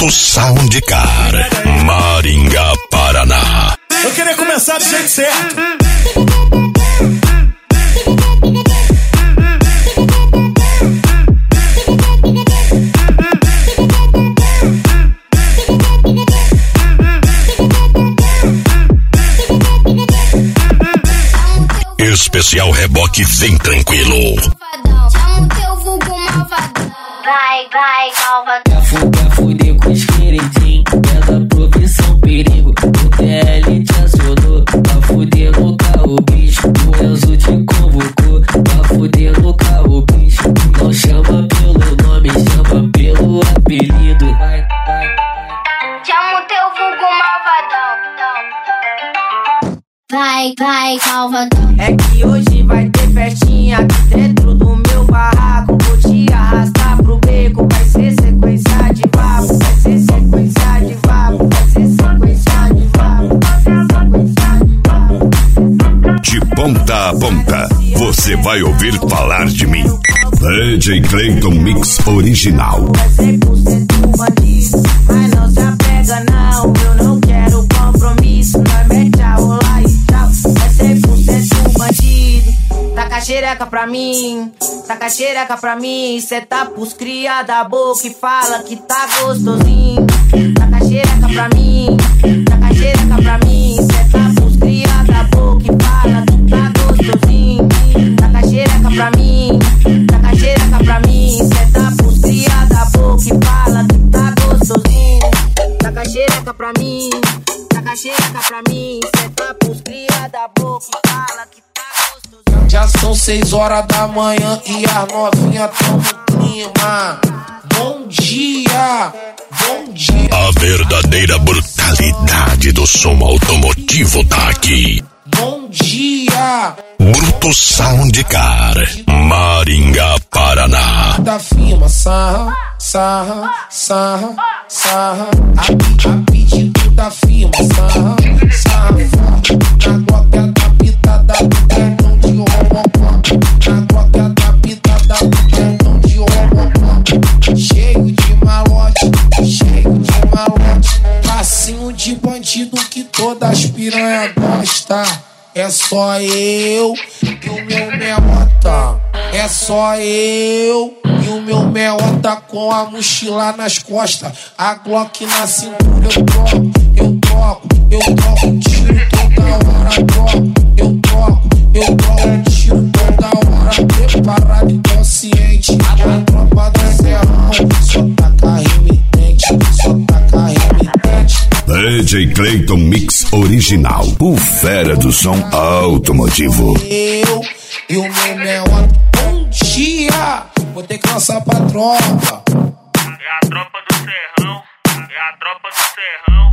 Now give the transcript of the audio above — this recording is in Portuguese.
Bruto Soundcar, Maringá, Paraná. Eu queria começar do jeito certo. Especial Reboque Vem Tranquilo. Chama o teu vulgo malvadão. Vai, malvadão. Pra fuder com os queridinhos, é da profissão perigo. O TL te acionou, pra fuder no carro, bicho. O Enzo te convocou, pra fuder no carro, bicho. Não chama pelo nome, chama pelo apelido. Vai. Chama o teu vulgo malvadão. Vai, malvadão. É que hoje vai ter festinha aqui dentro do meu barraco. Vou te arrastar pro beco, vai ser sequência de vapo. Vai ser sequência de vapo, vai ser sequência de vapo. De ponta a ponta, você vai ouvir falar de mim. DJ Clayton Mix Original. É 100% bandido, mas não se apega não. Eu não quero compromisso, nós mete a rolar e tchau. É 100% bandido. Taca a xereca pra mim, taca a xereca pra mim. Cê tá pros cria da boca e fala que tá gostosinho. Taca a xereca pra mim, taca a xereca pra mim. Cê tá pros cria da boca e fala que tá gostosinho. Taca a xereca pra mim, taca a xereca pra mim. Cê tá pros cria da boca e fala que tá gostosinho. Taca a xereca pra mim, taca a xereca pra mim. Cê tá pros cria da boca e fala que tá gostosinho. Já são 6 horas da manhã e as novinhas tão no clima. Bom dia, bom dia. A verdadeira brutalidade do som automotivo tá aqui. Bom dia. Bruto Soundcar, Maringá, Paraná. Da firma, sarra, sarra, sarra, sarra. A pedido da firma, sarra, sarra. Na gloca da pitada do perdão de homocó. Na gloca da pitada do perdão de homocó. Cheio de malote, cheio de malote. Passinho de bandido que todas as piranha gosta. É só eu e o meu meota. É só eu e o meu meota com a mochila nas costas. A Glock na cintura eu troco, eu troco, eu troco tiro toda hora. Eu troco tiro toda hora. Preparado e consciente. A tropa do serrão só taca remitente, só taca remitente. DJ Clayton Mix Original, o fera do som automotivo. Eu e o meu meota. Bom dia, vou ter que lançar pra tropa. É a tropa do serrão, é a tropa do serrão.